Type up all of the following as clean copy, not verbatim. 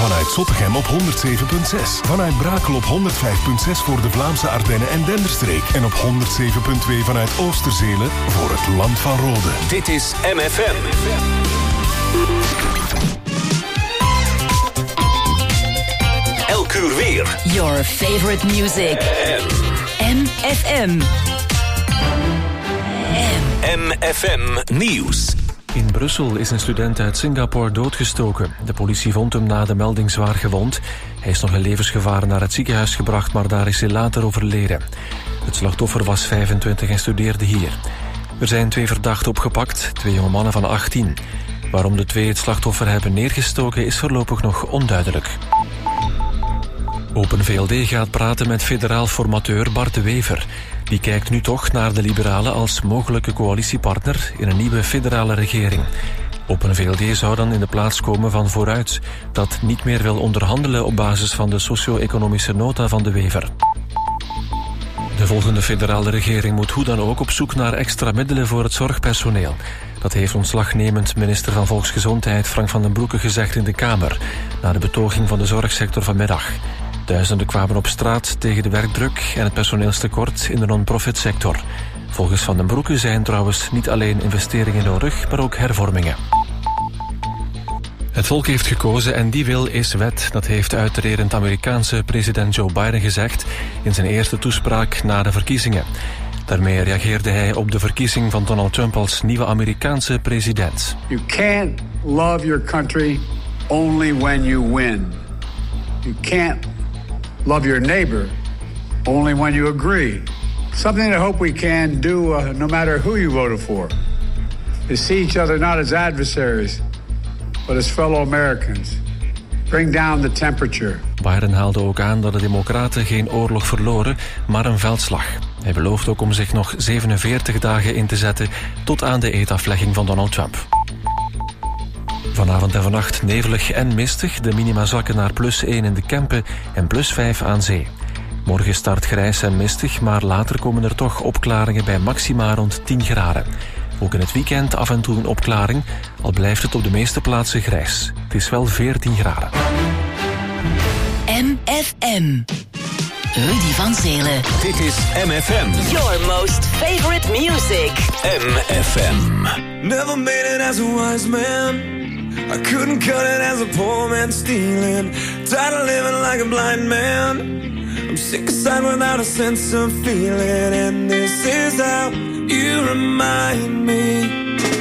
Vanuit Zottegem op 107.6. Vanuit Brakel op 105.6 voor de Vlaamse Ardennen en Denderstreek. En op 107.2 vanuit Oosterzelen voor het Land van Rode. Dit is MFM. Elk uur weer. Your favorite music. MFM. MFM Nieuws. In Brussel is een student uit Singapore doodgestoken. De politie vond hem na de melding zwaar gewond. Hij is nog in levensgevaar naar het ziekenhuis gebracht, maar daar is hij later overleden. Het slachtoffer was 25 en studeerde hier. Er zijn 2 verdachten opgepakt, 2 jonge mannen van 18. Waarom de 2 het slachtoffer hebben neergestoken is voorlopig nog onduidelijk. Open VLD gaat praten met federaal formateur Bart de Wever. Die kijkt nu toch naar de Liberalen als mogelijke coalitiepartner in een nieuwe federale regering. Open VLD zou dan in de plaats komen van Vooruit, dat niet meer wil onderhandelen op basis van de socio-economische nota van de Wever. De volgende federale regering moet hoe dan ook op zoek naar extra middelen voor het zorgpersoneel. Dat heeft ontslagnemend minister van Volksgezondheid Frank van den Broeke gezegd in de Kamer, na de betoging van de zorgsector vanmiddag. Duizenden kwamen op straat tegen de werkdruk en het personeelstekort in de non-profit sector. Volgens Van den Broeke zijn trouwens niet alleen investeringen nodig, maar ook hervormingen. Het volk heeft gekozen en die wil is wet. Dat heeft uitredend Amerikaanse president Joe Biden gezegd in zijn eerste toespraak na de verkiezingen. Daarmee reageerde hij op de verkiezing van Donald Trump als nieuwe Amerikaanse president. You can't love your country only when you win. You can't love your neighbor only when you agree. Something I hope we can do no matter who you voted for is see each other not as adversaries, but as fellow Americans. Bring down the temperature. Biden haalde ook aan dat de Democraten geen oorlog verloren, maar een veldslag. Hij belooft ook om zich nog 47 dagen in te zetten tot aan de eetaflegging van Donald Trump. Vanavond en vannacht nevelig en mistig. De minima zakken naar +1 in de Kempen en +5 aan zee. Morgen start grijs en mistig, maar later komen er toch opklaringen bij maxima rond 10 graden. Ook in het weekend af en toe een opklaring, al blijft het op de meeste plaatsen grijs. Het is wel 14 graden. MFM. Rudy van Zelen. Dit is MFM. Your most favorite music. MFM. Never made it as a wise man. I couldn't cut it as a poor man stealing. Tired of living like a blind man. I'm sick aside without a sense of feeling. And this is how you remind me.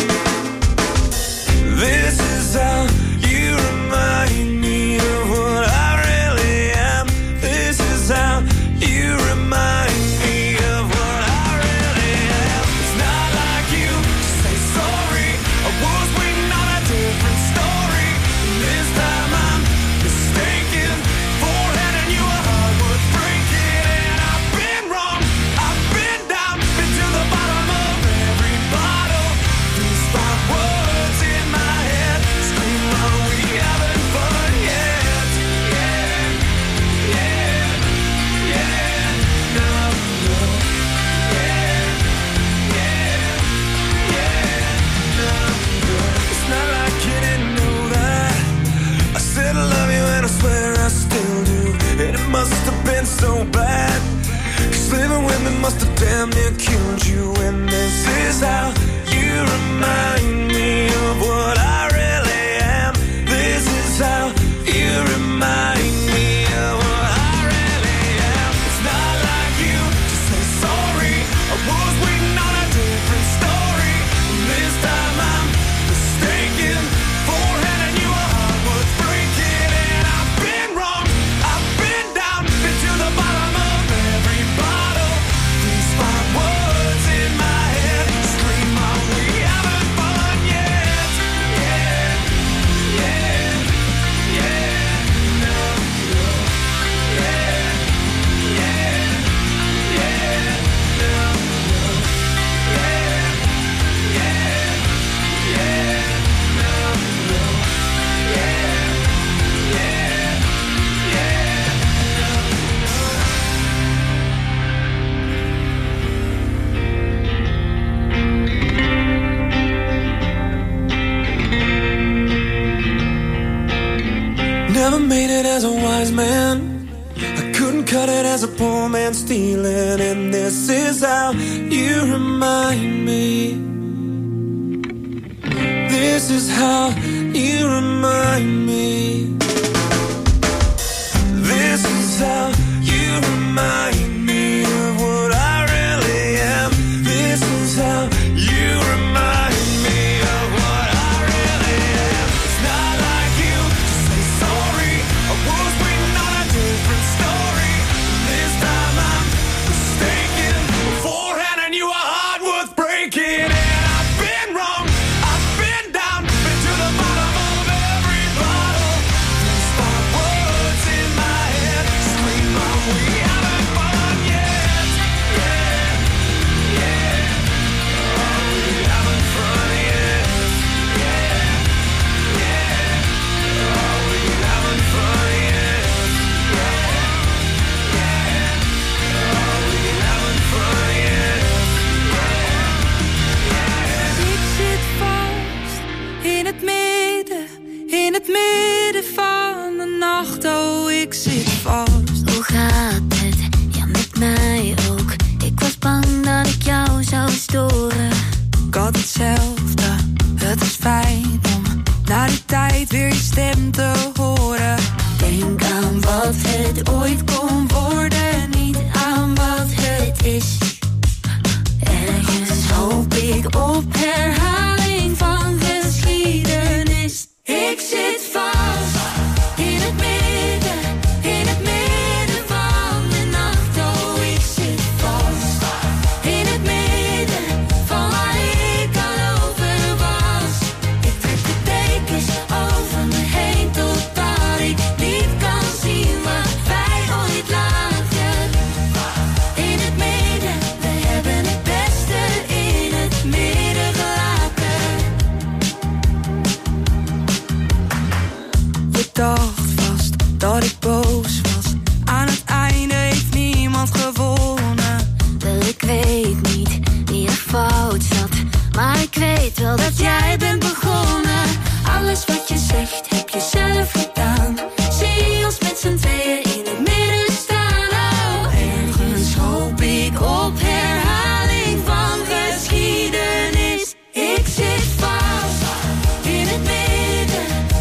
This is how you remind me of what I really am. This is how you remind me of what I really am. It's not like you to say sorry. I was waiting on a different story. This time I'm mistaken for handing you a heart worth breaking. And I've been wrong, I've been down, been to the bottom of every bottle. These 5 words in my head scream, are we having fun yet? Yeah, yeah, yeah, no, no, yeah, yeah, yeah, no, no. It's not like you didn't know that. I said I love you and I swear I still do. And it must have been so bad, 'cause living with me must have damn near killed you. And this is how you remind me of what I really am. This is how you remind me of what I really am. It's not like you to say sorry. I was waiting on a different story. This time I'm mistaken for handing you a heart worth breaking. And I've been wrong, I've been down, been to the bottom of every bottle. These 5 words in my head scream, are we having fun yet? never made it as a wise man. I couldn't cut it as a poor man stealing. And this is how you remind me. This is how you remind me. This is how you remind me of what I really am. This is how you remind me of what I really am. It's not like you to say sorry. I was waiting on a different story. This time I'm mistaken. Beforehand I knew a heart worth breaking. And I've been wrong, I've been down, been to the bottom of every bottle. These five words in my head scream out, we haven't fun yet. Yeah, yeah. Oh, we haven't fun yet. Yeah, yeah. Oh, we haven't fun yet. Yeah, yeah. Oh, we haven't fun yet. Ik zit vast in het midden van de nacht. Oh, ik zit vast. Hoe gaat het? Ja, met mij ook. Ik was bang dat ik jou zou storen. Ik had hetzelfde. Het is fijn om na die tijd weer je stem te horen. Denk aan wat het ooit kon worden, niet aan wat het is. Ergens hoop ik op herhaling van geschiedenis. Ik zit vast in het midden van de nacht. Oh, ik zit vast in het midden van waar ik al over was. Ik trek de dekens over me heen totdat ik niet kan zien wat wij ooit lagen. In het midden, we hebben het beste in het midden gelaten. Je dacht vast dat ik boos was. Aan het einde heeft niemand gewonnen. Wel, ik weet niet wie er fout zat, maar ik weet wel dat jij bent begonnen. Alles wat je zegt heb je zelf gedaan. Zie ons met z'n tweeën in het midden staan. Oh, ergens hoop ik op herhaling van geschiedenis. Ik zit vast in het midden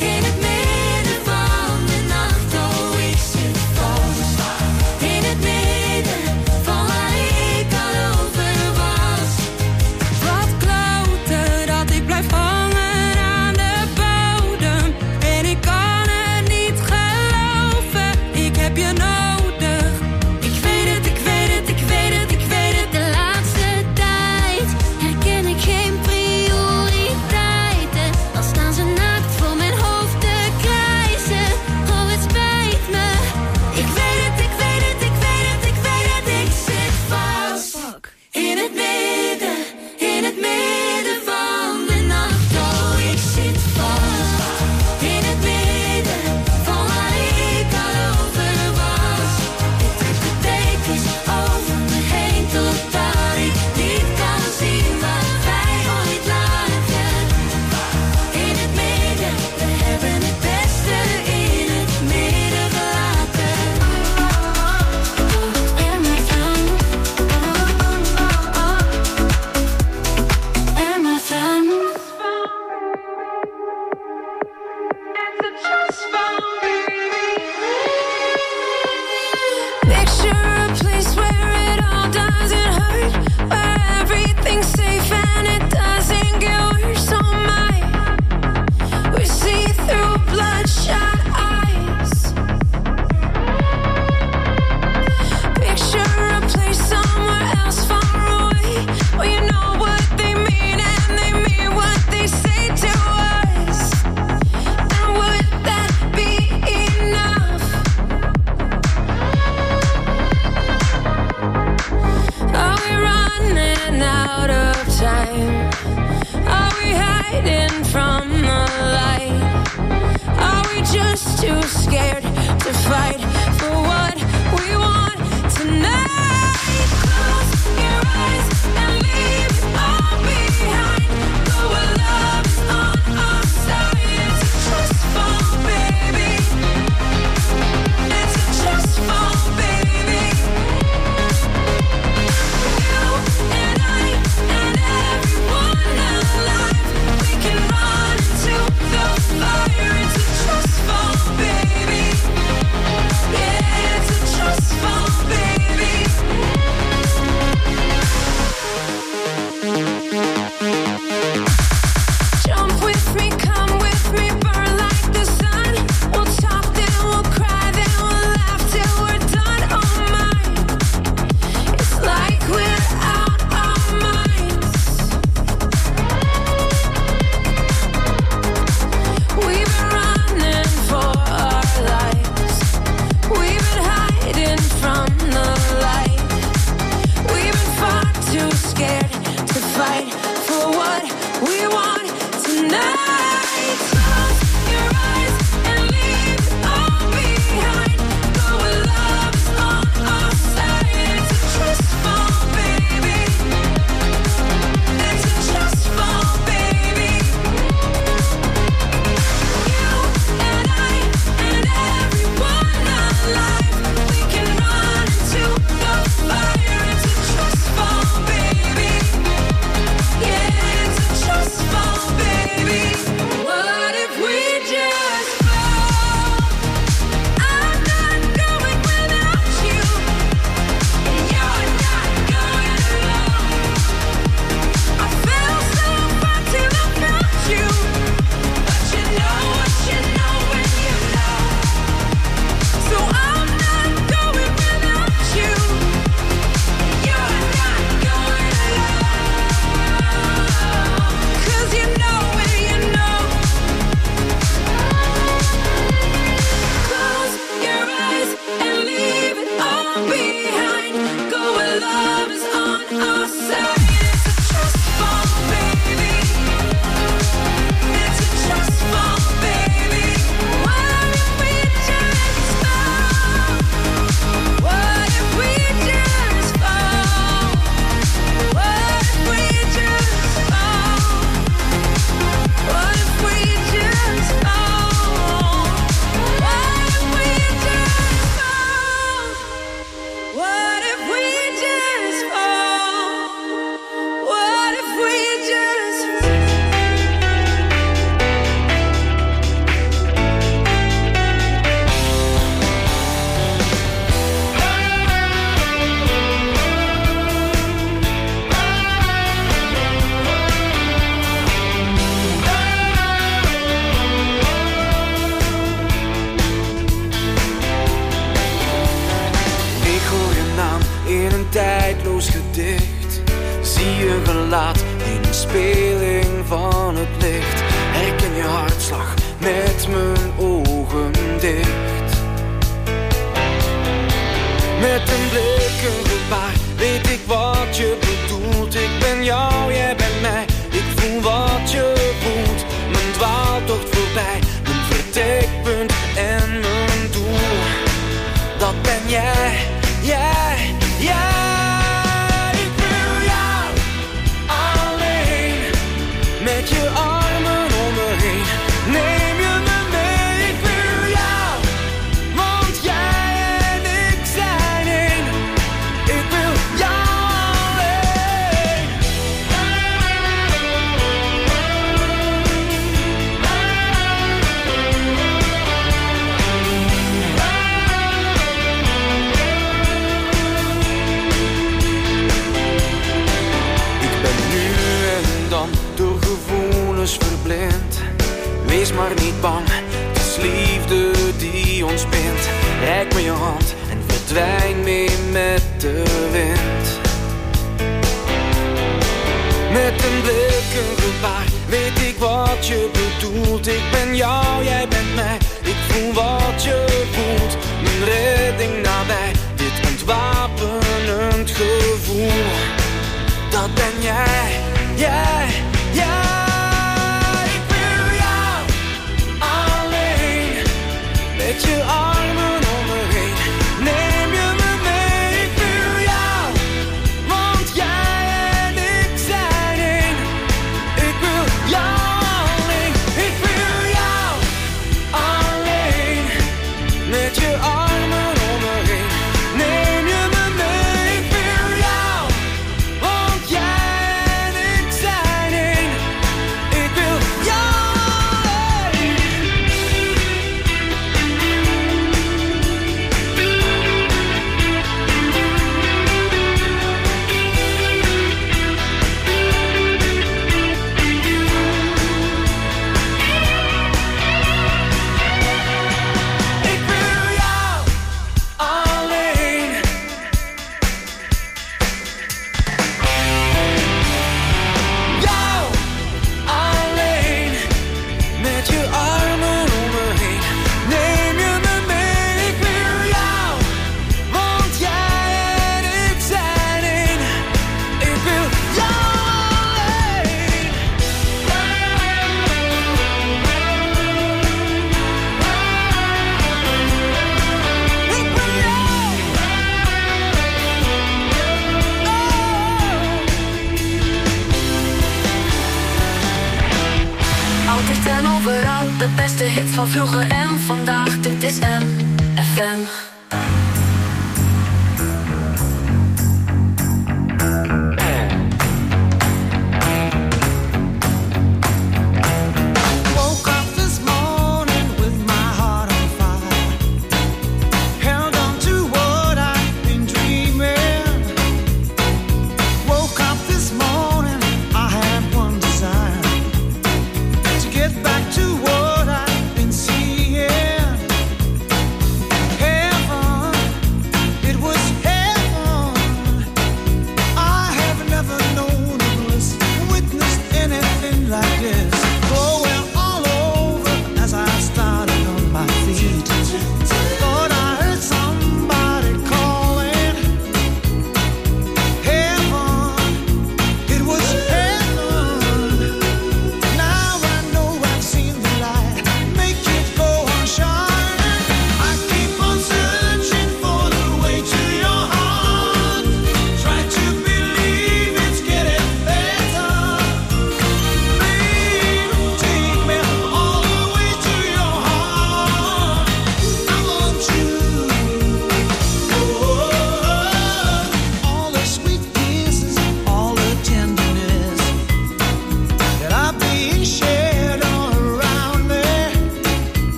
van de nacht. Oh, ik zit vast in het midden van waar ik al over was. Wat kloten dat ik blijf hangen aan de bodem. En ik kan het niet geloven, ik heb je nodig. Ik weet het, ik weet het, ik weet het, ik weet het. De laatste tijd herken ik geen prioriteiten. Al staan ze naakt voor mijn hoofd te krijzen. Oh, het spijt me. Ik weet het, ik weet het, ik weet het, ik weet het. Ik zit vast in het midden van de nacht. Oh, ik zit vast in het midden van waar ik al over was. Ik trek de dekens over me heen totdat ik niet kan zien wat wij ooit lagen. In het midden, we hebben het beste in het midden gelaten. Picture a place where it all doesn't hurt, where everything's safe and it doesn't get worse. Oh my, we see through bloodshot eyes. Picture a place somewhere else far away, where you know what they mean and they mean what they say to us. And would that be enough? Are we running out of time? Are we hiding from the light? Are we just too scared to fight for what we want tonight? Close your eyes and leave it all behind. Go where love is on our side. It's a trust fall, baby. je gelaat in een speling van het licht. Herken je hartslag met mijn ogen dicht. Met een blik, een gebaar, weet ik wat je bedoelt. Ik ben jou, jij bent mij, ik voel wat je voelt. Mijn dwaaltocht voorbij, mijn vertrekpunt en mijn doel. Dat ben jij, jij, jij. Ik wil jou alleen, met je armen om me heen. Neem je me mee, ik wil jou, want jij en ik zijn één. Ik wil jou alleen. Ik ben nu en dan door gevoelens verblind. Wees maar niet bang, het is liefde die ons bindt. Reik me je hand en verdwijn mee met de wind. Met een blik, een gebaar, weet ik wat je bedoelt. Ik ben jou, jij bent mij, ik voel wat je voelt. Mijn redding nabij, dit ontwapenend gevoel. Dat ben jij, jij, jij. Ik wil jou alleen, met je armen om me heen. Neem je me mee, ik wil jou, want jij en ik zijn één. Ik wil jou alleen, ik wil jou alleen, met je armen om me heen. Neem je me mee, ik wil jou, want jij en ik zijn één. Ik wil jou alleen. Ik wil jou alleen. Jou alleen, met je armen om me heen. Neem je me mee, ik wil jou, want jij en ik zijn één. Ik wil jou alleen. Ik wil jou. Altijd en overal, de beste hits van vroeger en vandaag. Dit is MFM. Woke up this morning with my heart on fire. Held on to what I've been dreaming. Woke up this morning, I had one desire, to get back to what I've been seeing. Heaven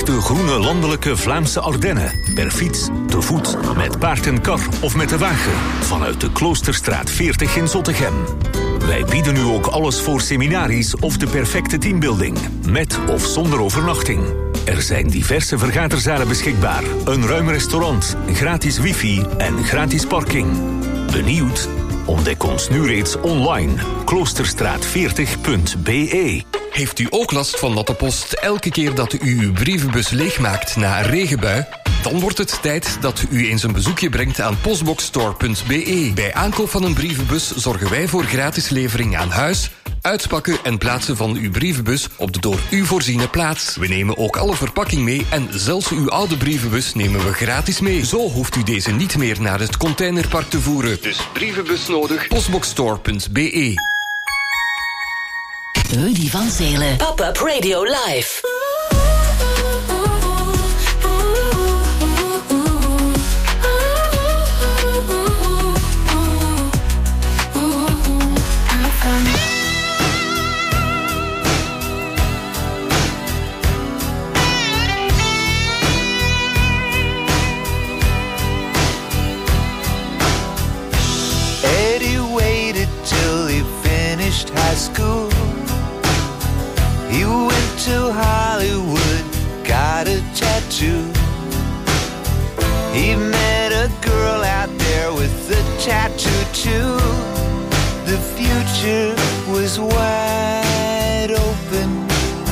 de groene landelijke Vlaamse Ardennen. Per fiets, te voet, met paard en kar of met de wagen. Vanuit de Kloosterstraat 40 in Zottegem. Wij bieden u ook alles voor seminaries of de perfecte teambuilding. Met of zonder overnachting. Er zijn diverse vergaderzalen beschikbaar. Een ruim restaurant, gratis wifi en gratis parking. Benieuwd? Ontdek ons nu reeds online. Kloosterstraat40.be. Heeft u ook last van natte post elke keer dat u uw brievenbus leegmaakt na een regenbui? Dan wordt het tijd dat u eens een bezoekje brengt aan postboxstore.be. Bij aankoop van een brievenbus zorgen wij voor gratis levering aan huis, uitpakken en plaatsen van uw brievenbus op de door u voorziene plaats. We nemen ook alle verpakking mee en zelfs uw oude brievenbus nemen we gratis mee. Zo hoeft u deze niet meer naar het containerpark te voeren. Dus brievenbus nodig, postboxstore.be. Rudy van Zelen. Pop-up Radio Live. Eddie waited till he finished high school. He went to Hollywood, got a tattoo. He met a girl out there with a tattoo too. The future was wide open.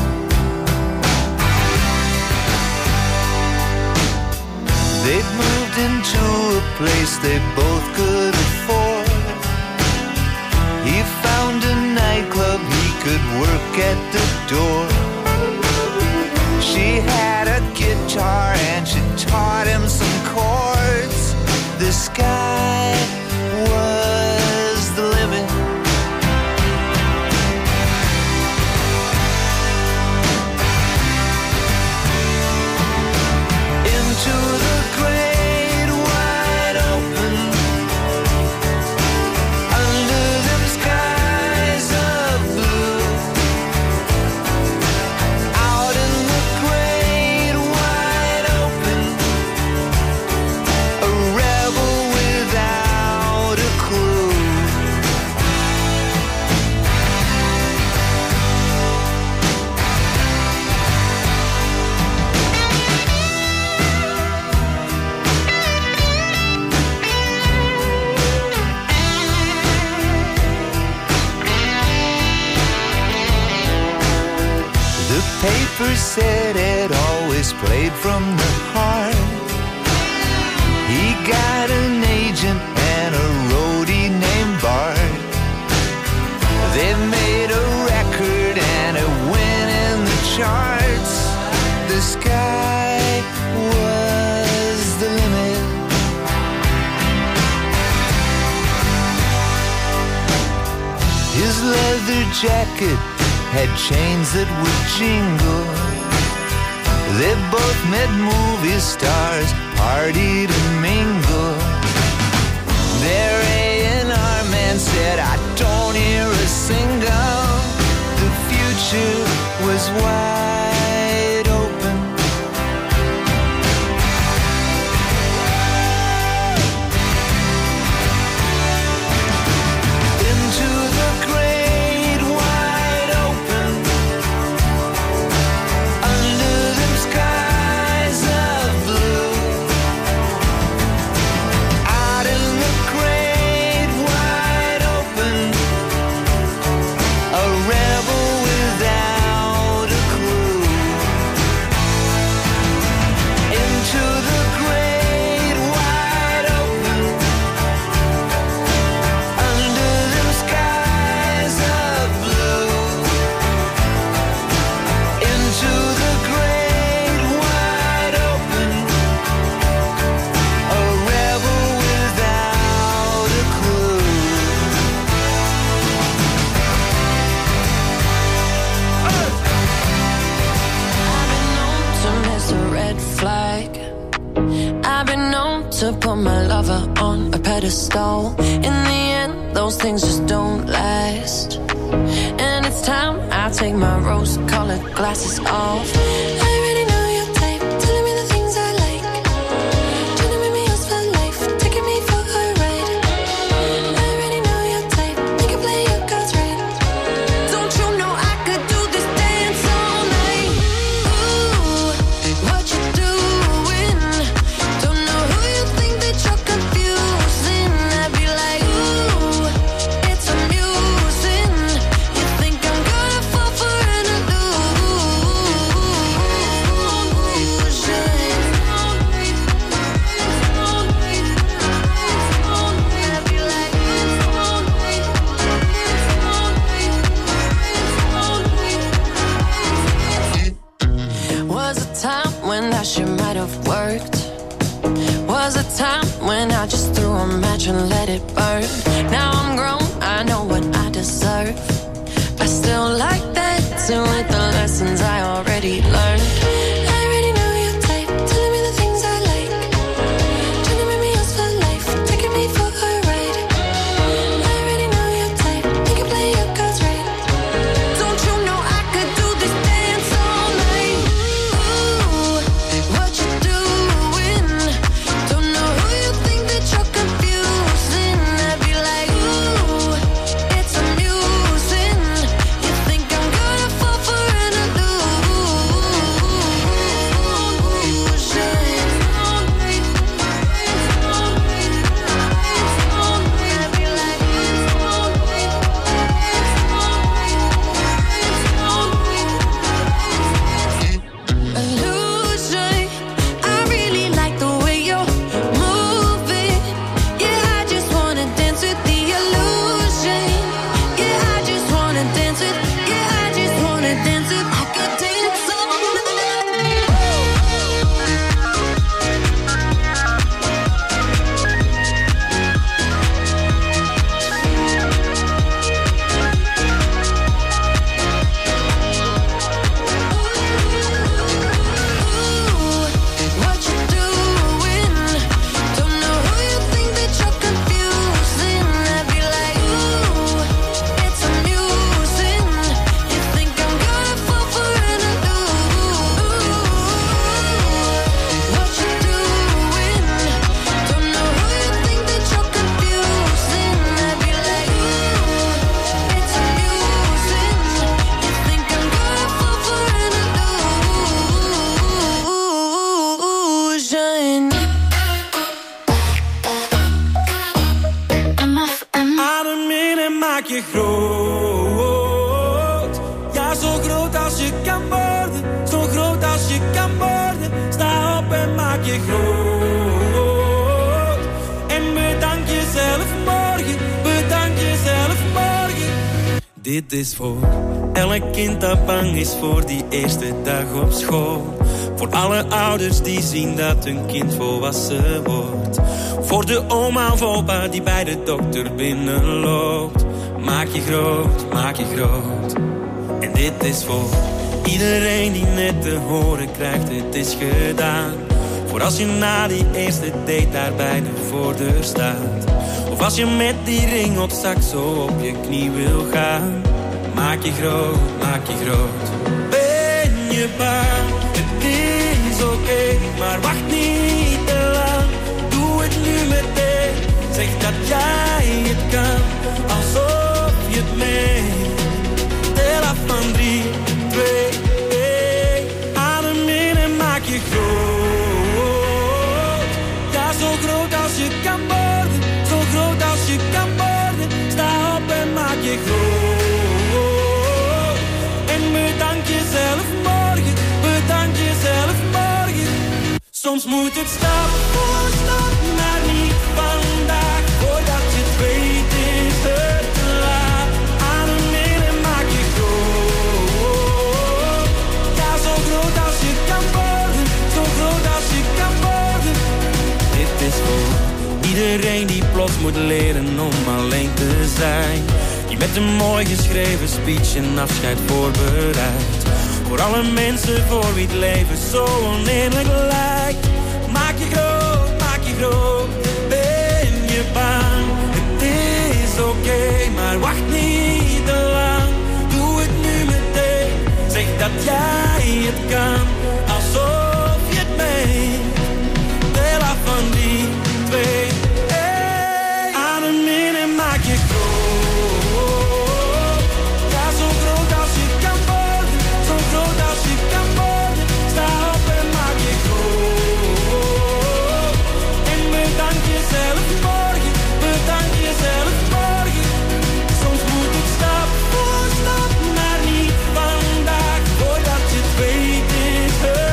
They'd moved into a place they both could afford. He found a nightclub he could work at the door. She had a guitar and she taught him some chords. The sky was the limit. Into the great wide open. Under them skies of blue. Out in the great wide open. A rebel without a clue. The paper said it always played from the heart. He got an agent and a roadie named Bart. They made a record and it went in the charts. The sky was the limit. His leather jacket had chains that would jingle. They both met movie stars, partied and mingled. Their A&R man said, I don't hear a single. The future was wide open. Into the great wide open. Under them skies of blue. Out in the great wide open. A rebel without a clue. Into the great wide open. Under them skies of blue. Into the great wide open. A rebel without a clue. I've been known to miss a red flag. I've been known to put my lover on a pedestal. In the end, those things just don't last. And it's time I take my rose-colored glasses off. I already know your type. time when I just threw a match and let it burn. Now I'm grown, I know what I deserve. I still like dancing with the lessons I already learned. I already know your type, telling me the things I like. Trying to make me yours for life, taking me for a ride. I already know your type, you can play your cards right. Don't you know I could do this dance all night? Ooh, what you doing? Don't know who you think that you're confusing. I'd be like, ooh, it's amusing. You think I'm gonna fall for an illusion. I really like the way you're moving. Yeah, I just wanna dance with the illusion. Yeah, I just wanna dance with. Yeah, I just wanna dance with. I could dance all what you doing? Don't know who you think that you're confusing. I'd be like, ooh, it's amusing. You think I'm gonna fall for an illusion. What you doing? Don't know who you think that you're confusing. I'd be like, ooh, it's amusing. You think I'm gonna fall for an illusion. Adem in en maak je groot. Ja, zo groot als je kan worden. Zo groot als je kan worden. Sta op en maak je groot. En bedank jezelf morgen. Bedank jezelf morgen. Dit is voor elk kind dat bang is voor die eerste dag op school. Voor alle ouders die zien dat hun kind volwassen wordt. Voor de oma of opa die bij de dokter binnenloopt. Maak je groot, maak je groot. En dit is voor iedereen die net te horen krijgt, het is gedaan. Voor als je na die eerste date daar bij de voordeur staat. Of als je met die ring op zak zo op je knie wil gaan. Maak je groot, maak je groot. Ben je bang? Het is oké, maar wacht niet te lang. Doe het nu meteen. Zeg dat jij het kan, alsof je het meent. Tel af van 3, 2, 1. Adem in en maak je groot. Ja, zo groot als je kan worden. Zo groot als je kan worden. Sta op en maak je groot. En bedank jezelf morgen. Bedank jezelf morgen. Soms moet het stap voor stap, maar niet vandaag. Voordat je het weet is het te laat. Adem in en maak je groot. Ja, zo groot als je kan worden. Zo groot als je kan worden. Dit is voor iedereen die plots moet leren om alleen te zijn. Die met een mooi geschreven speech een afscheid voorbereidt. Voor alle mensen voor wie het leven zo oneerlijk lijkt. Maak je groot, maak je groot. Ben je bang? Het is oké, maar wacht niet te lang. Doe het nu meteen. Zeg dat jij het kan, alsof je het meent. Tel af van 3, 2, 1. Adem in en maak je groot. Ja, zo groot als je kan worden. Zo groot als je kan worden. Sta op en maak je groot. En bedank jezelf morgen. Bedank jezelf morgen. Soms moet het stap voor stap, maar niet vandaag. Voordat je het weet is het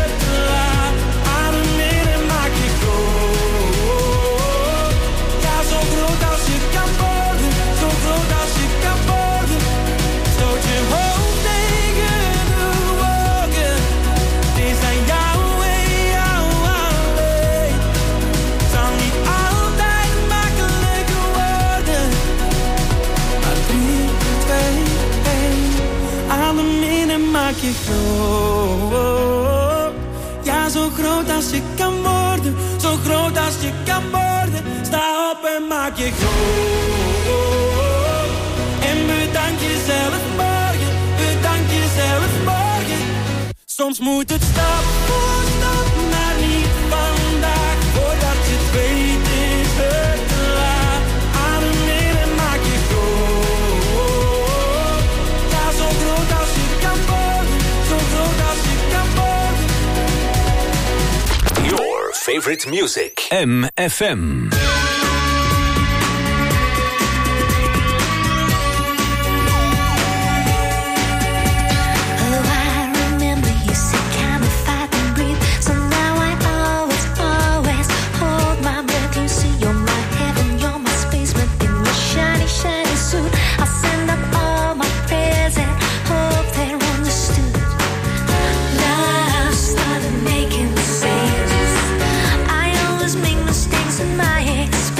maak je groot. Ja, zo groot als je kan worden, zo groot als je kan worden. Sta op en maak je groot. En bedank jezelf morgen, bedank jezelf morgen. Soms moet het stap voor stap, maar niet vandaag. Voordat je het weet is het te laat. Adem in en maak je groot. Ja, zo groot als je kan worden, zo groot als je kan worden. Your favorite music. MFM. Mistakes in my experience.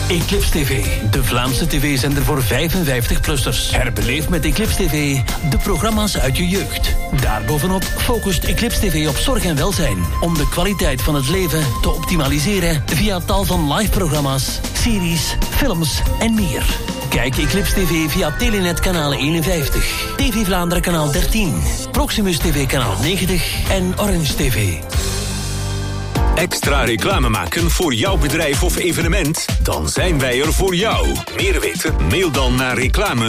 Eclipse TV, de Vlaamse tv-zender voor 55-plussers. Herbeleef met Eclipse TV de programma's uit je jeugd. Daarbovenop focust Eclipse TV op zorg en welzijn, om de kwaliteit van het leven te optimaliseren via tal van live-programma's, series, films en meer. Kijk Eclipse TV via Telenet kanaal 51, TV Vlaanderen kanaal 13, Proximus TV kanaal 90 en Orange TV. Extra reclame maken voor jouw bedrijf of evenement? Dan zijn wij er voor jou. Meer weten? Mail dan naar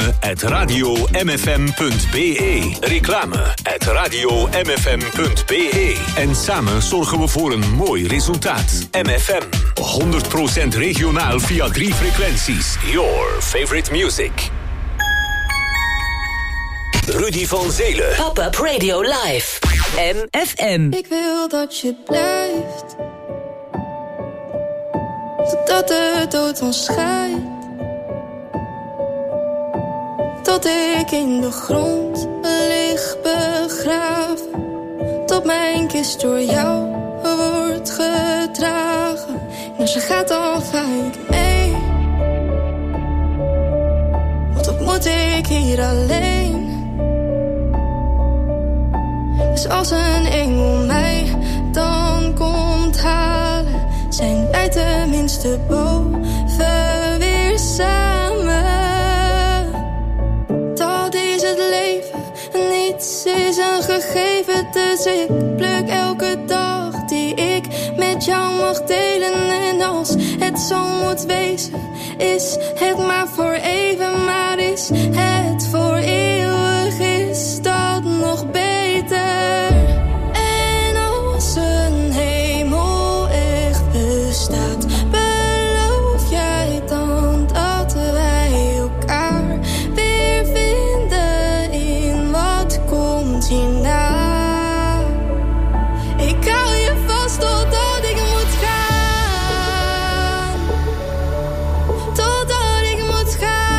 reclame@radiomfm.be. Reclame@radiomfm.be. En samen zorgen we voor een mooi resultaat. MFM. 100% regionaal via 3 frequenties. Your favorite music. Rudy van Zelen. Pop-up Radio Live. MFM. Ik wil dat je blijft, totdat de dood ons scheidt. Tot ik in de grond lig begraven, tot mijn kist door jou wordt gedragen. En als je gaat dan ga ik mee, want wat moet ik hier alleen? Dus als een engel mij dan komt halen, zijn wij tenminste boven weer samen. Dat is het leven, niets is een gegeven. Dus ik pluk elke dag die ik met jou mag delen. En als het zo moet wezen, is het maar voor even. Maar is het voor eeuwig, is dat nog beter. En als een hemel echt bestaat, beloof jij dan dat wij elkaar weer vinden in wat komt hierna? Ik hou je vast totdat ik moet gaan, totdat ik moet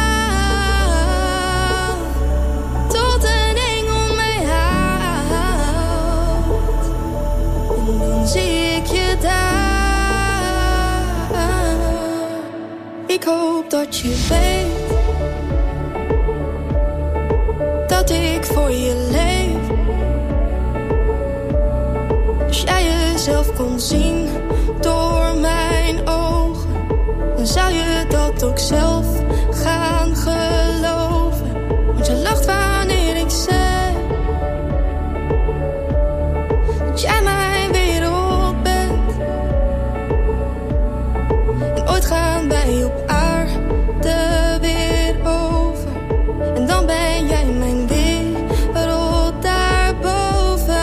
gaan, tot een engel mij haalt. En dan zie ik je daar. Ik hoop dat je weet dat ik voor je leef. Als jij jezelf kon zien door mijn ogen, dan zou je dat ook zelf gaan geloven. Want je lacht wanneer ik zeg dat jij mijn wereld bent. En ooit gaan wij op aarde weer over, en dan ben jij mijn wereld daarboven.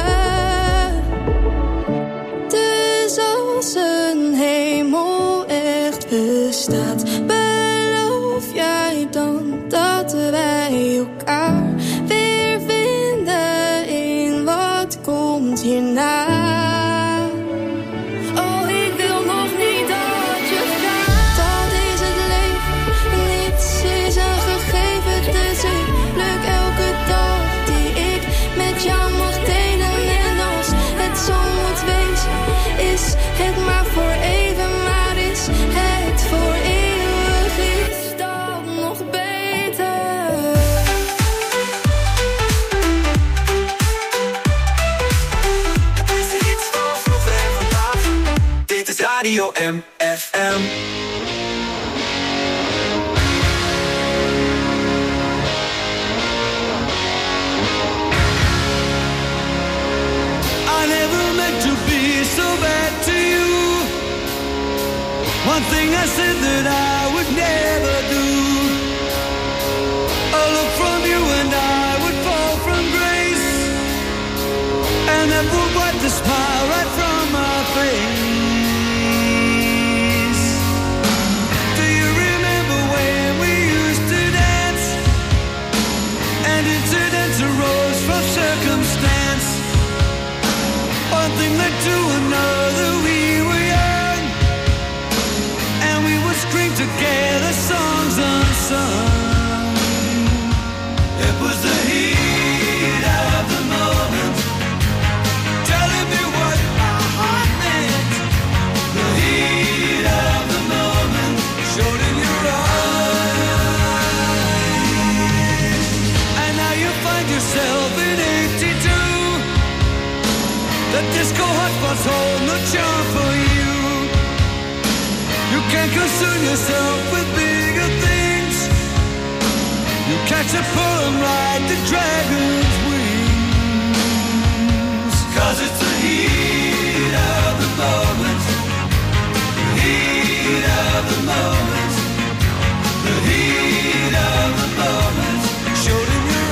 Dus als een hemel echt bestaat, beloof jij dan dat wij elkaar weer vinden in wat komt hierna? Oh, ik wil nog niet dat je gaat. Dat is het leven, niets is een gegeven. Dus ik pluk elke dag die ik met jou mag delen. En als het zo moet wezen, is het maar voor even. Maar is het voor eeuwig, is dat nog beter? Is er iets van vroeger en vandaag? Dit is Radio MFM. I never meant to be so bad to you. One thing I said that I would never do. A look from you and I would fall from grace, and that would wipe the smile right from my face. Do you remember when we used to dance, and incidents arose from circumstance? One thing led to another, we were young, and we would scream to yourself with bigger things. You catch a pull and ride the dragon's wings. 'Cause it's the heat of the moment. The heat of the moment. The heat of the moment. Showed in your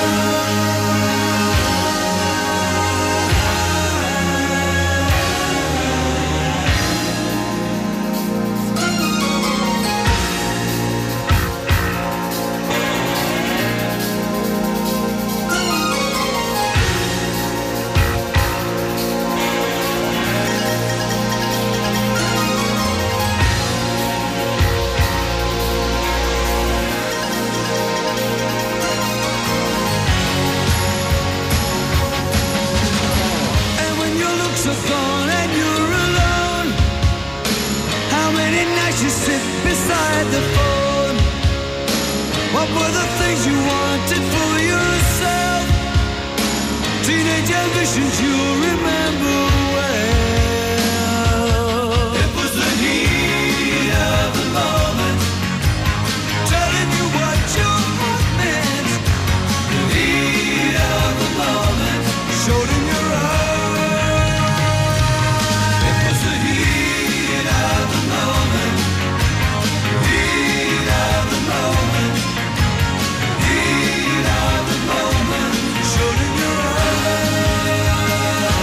are gone and you're alone. How many nights you sit beside the phone? What were the things you wanted for yourself? Teenage ambitions you remember well. It was the heat of the moment, telling you what your heart meant. The heat of the moment showed in your eyes. Heat of the moment, showed in your eyes.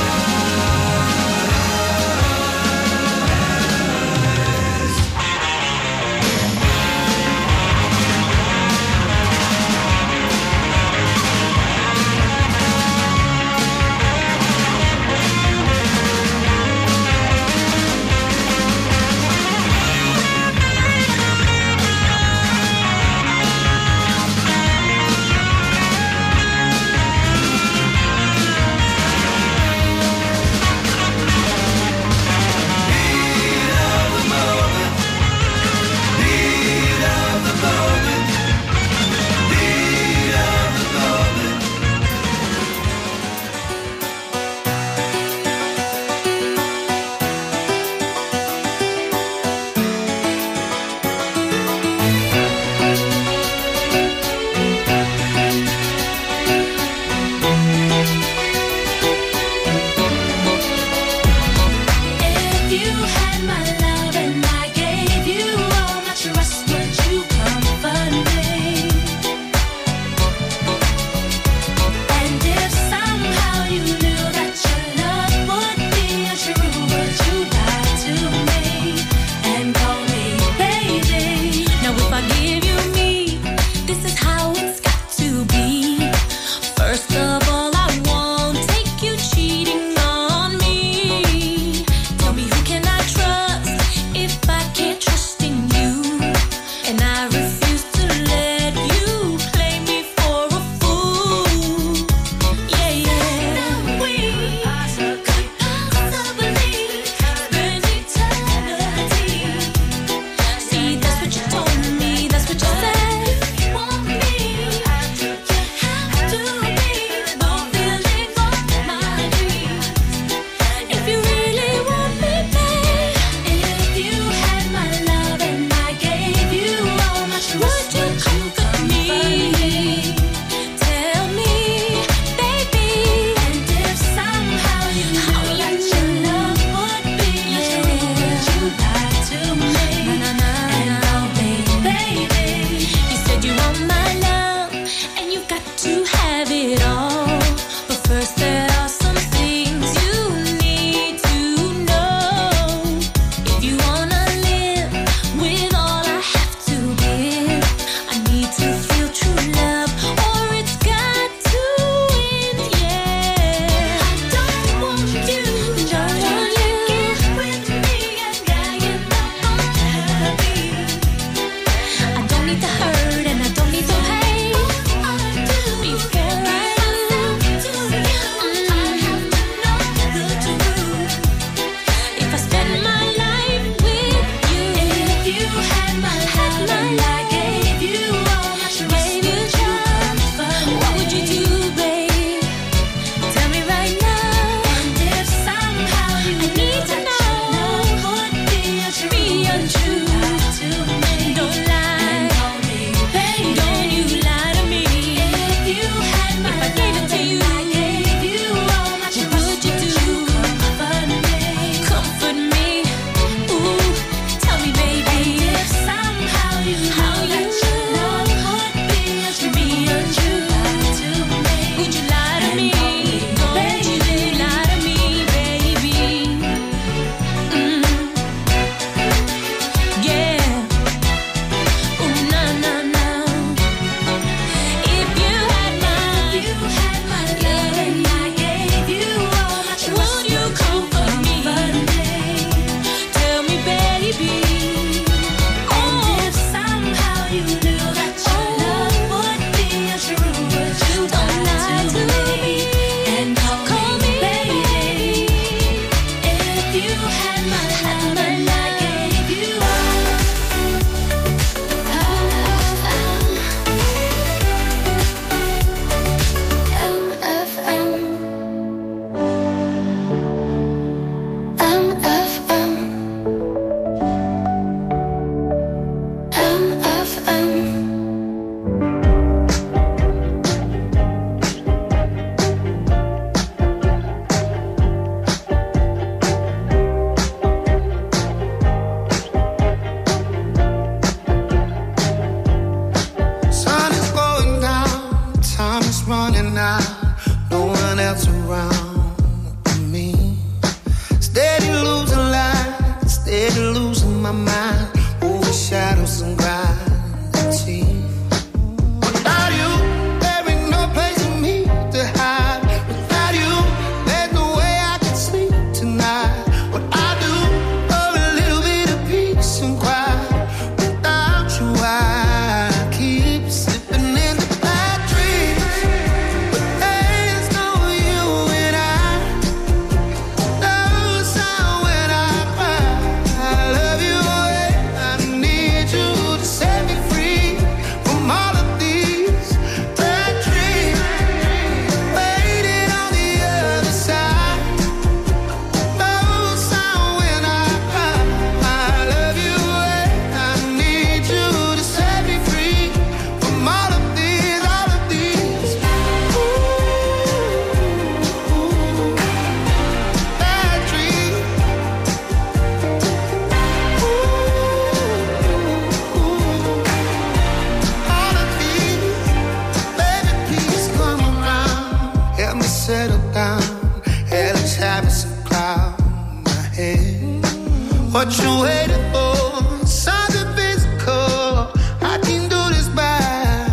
What you waiting for? Something physical. I can do this by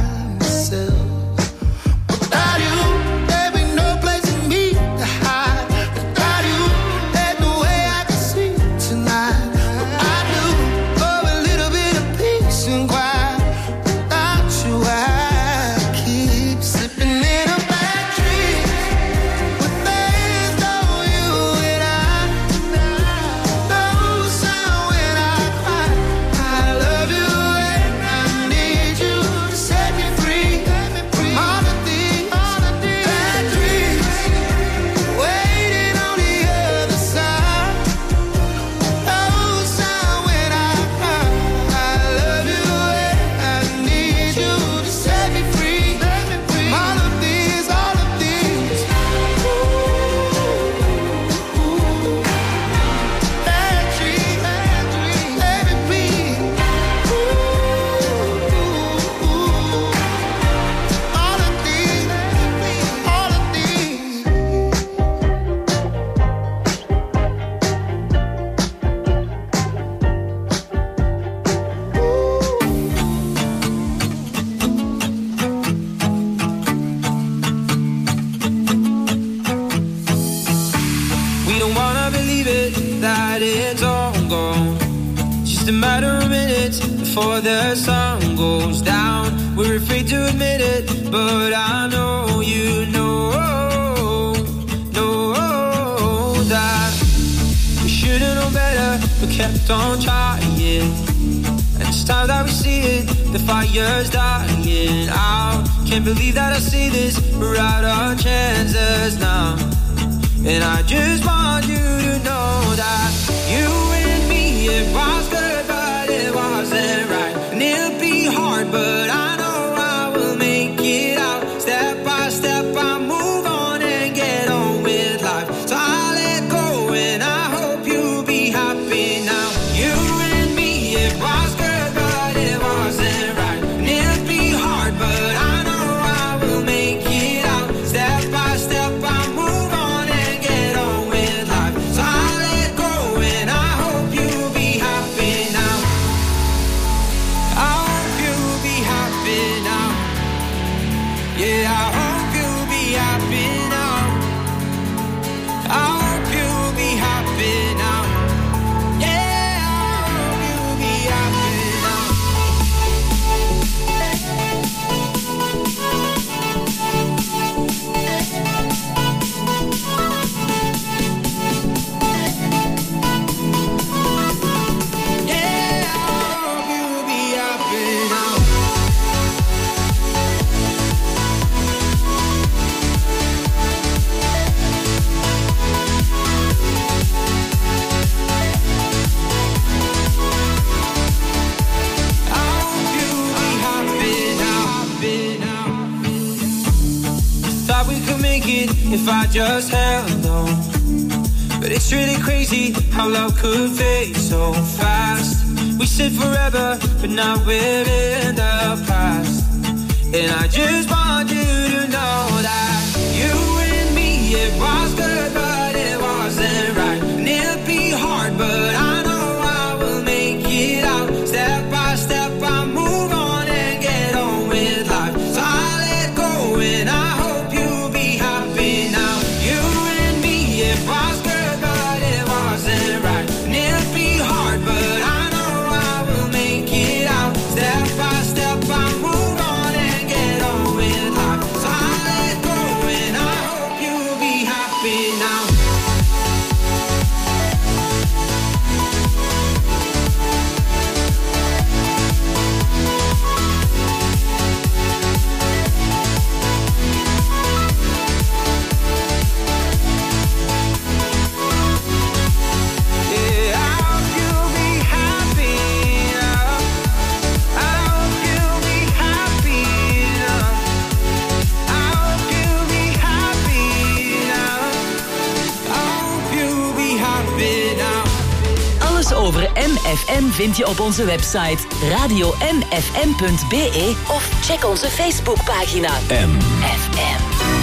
myself. Without you, there be no place for me to hide. Without you, there's no way I can sleep tonight. What I do for a little bit of peace and quiet. Without you, I keep slipping in a bad dream. But there's no you and I. No sound when I cry. I love you and I need you to set me free from all of these bad dreams. Waiting on the other side. No sound when I cry. I love you and I need you to set me free from all of these bad dreams. Baby, please. All of these. We don't wanna believe it, that it's all gone. Just a matter of minutes before the sun goes down. We're afraid to admit it, but I know you know that we should've known better, but kept on trying. And it's time that we see it, the fire's dying out. Can't believe that I see this, we're out of chances now. And I just want you to know that you and me, it was good, but it wasn't right. And it'll be hard, but I know I will make it out. Step by step, I move on and get on with life. So I let go and I hope you'll be happy now. You and me, it was good, but it wasn't right. And it'll be hard, but I know I will make it out. Step by step, I move on and get on with life. So I let go and I hope you'll be happy now. I hope you'll be happy now. Yeah, I hope you'll be happy now. I hope you'll be happy now. Yeah, I hope you'll be happy now. Yeah, I hope you'll be happy now. if I just held on. But it's really crazy how love could fade so fast. We said forever, but now we're in the past. And I just want you to know that you and me, it was good, but it wasn't right. And it'll be hard, but I know I will make it out. Step by step, I move on and get on with life. So I let go and I hope you'll be happy now. You and me, it was good, but it wasn't right. And it'll be hard, but I know I will make it out. Step by step, I move on and get on with life. So I let go and I hope you'll be happy now. Yeah, I hope you'll be happy now. I hope you'll be happy now. I hope you'll be happy now. I hope you'll be happy now. Alles over MFM vind je op onze website radiomfm.be of check onze Facebookpagina MFM.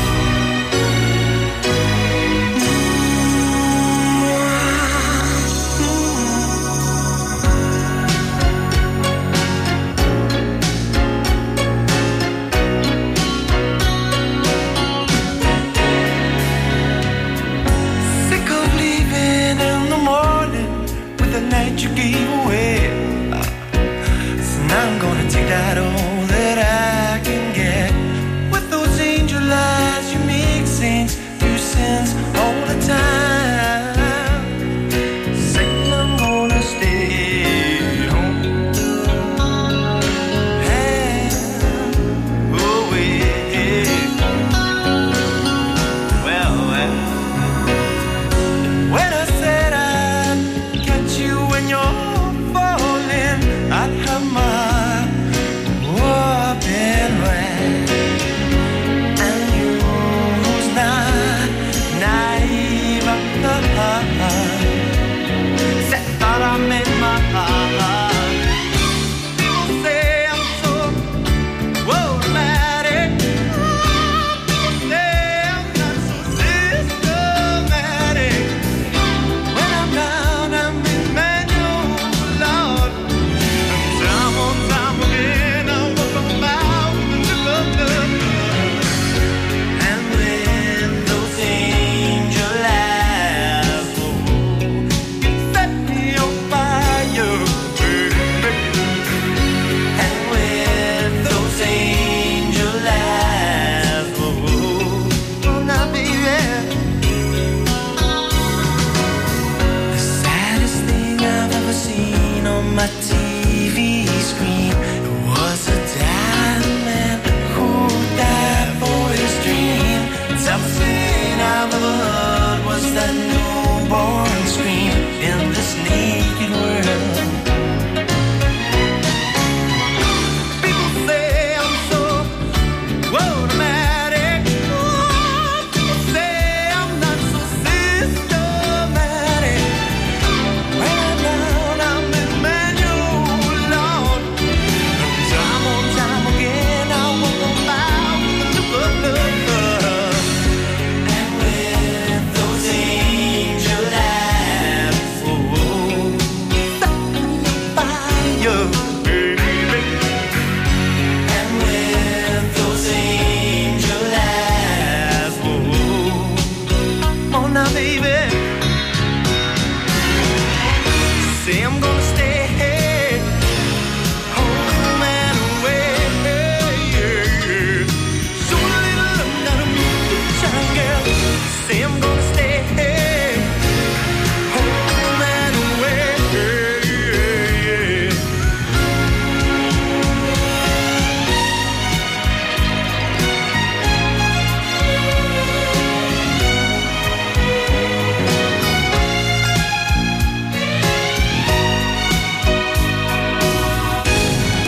Sick of leaving in the morning with the night you gave away. So now I'm gonna take that all that I can get. With those angel eyes you make saints, do sins all the time.